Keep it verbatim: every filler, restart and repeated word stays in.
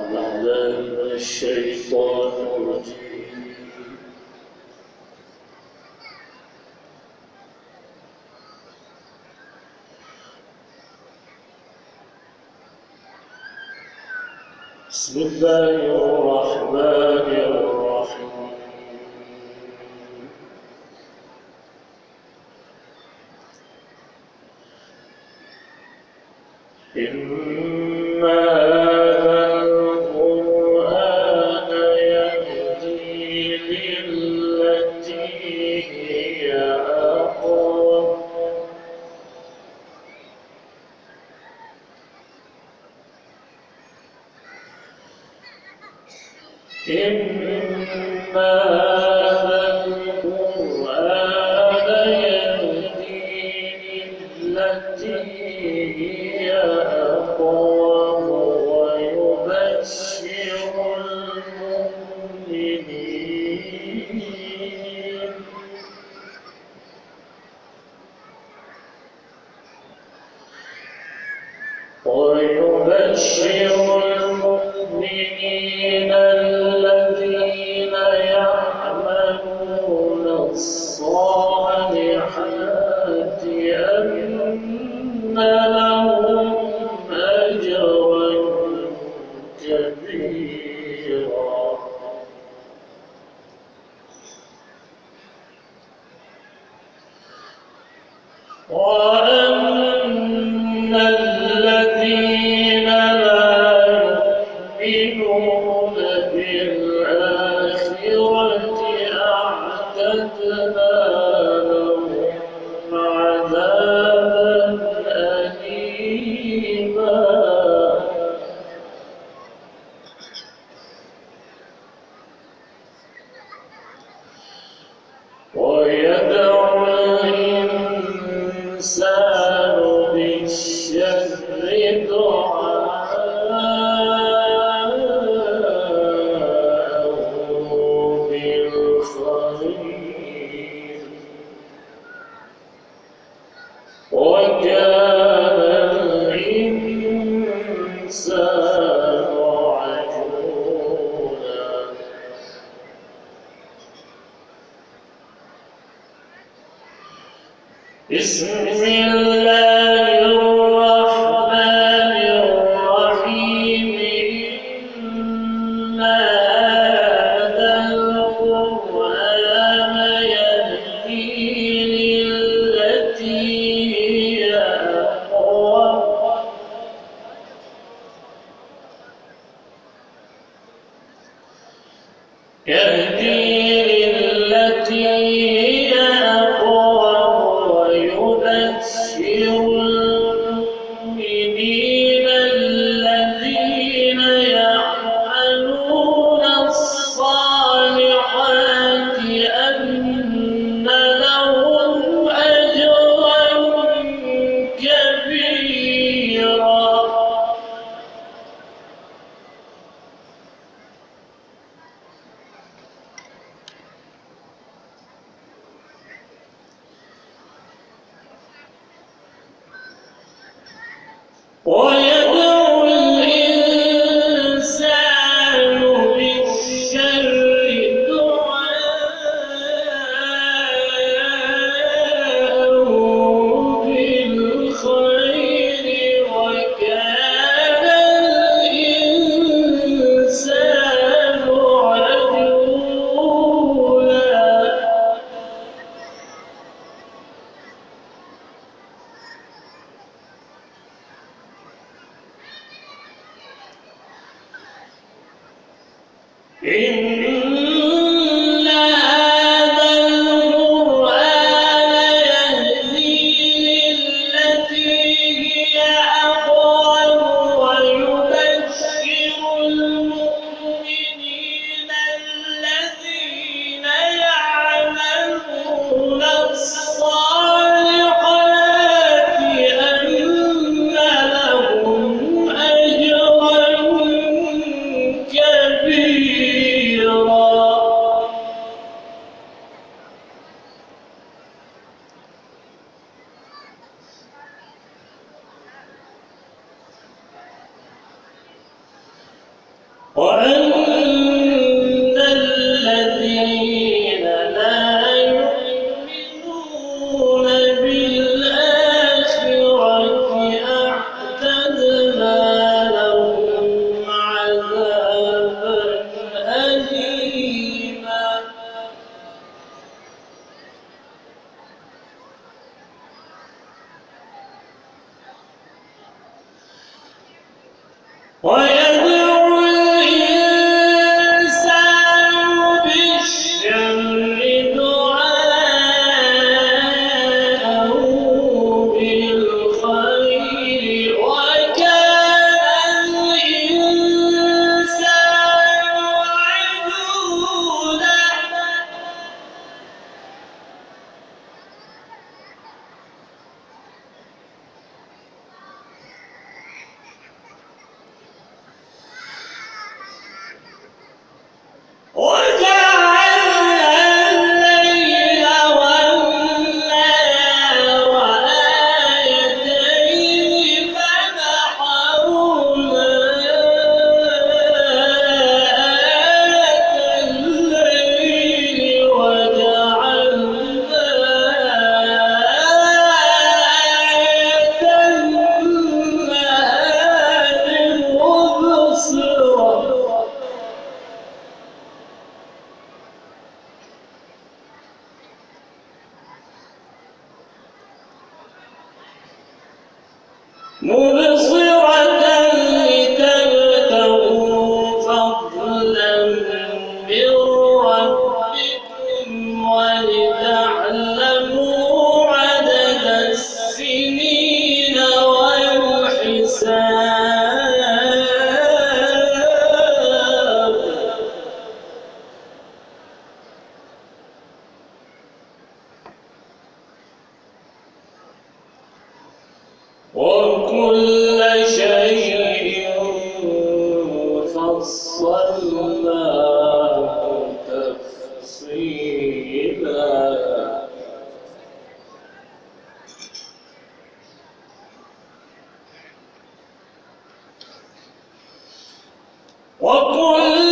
بالله من الشيطان الرجيم. بسم الله الرحمن الرحيم. إن هذا القرآن يهدي للتي هي أقوم. إن هذا القرآن يهدي للتي هي أقوم ويبشر المؤمنين ويبشر المؤمنين الذين يعملون الصالحات أن لهم أجرا كبيرا وأن الذين لا يؤمنون بالآخرة أعتدنا لهم عذابا أليما ويدعو الإنسان بالشر دعاءه بالخير وكان الإنسان عجولا. بسم الله الرحمن الرحيم. إن هذا القرآن يهدي للتي هي أقوم يهدي للتي هي أقوم ويبشر المؤمنين الذين يعملون الصالحات أن لهم أجرا كبيرا ويدعو الإنسان بالشر دعاءه بالخير وكان الإنسان عجولا. إن هذا القرآن يهدي للتي هي أقوم ويبشر المؤمنين الذين يعملون الصالحات أن لهم أجرا كبيرا ويدعو الإنسان بالشر دعاءه بالخير وكان الإنسان عجولا وجعلنا الليل والنهار آيتين فمحونا آية الليل وجعلنا آية النهار مبصرة مبصرة لتبتغوا فضلا من ربكم ولتعلموا عدد السنين والحساب وكل شيء فصلناه تفصيلا وكل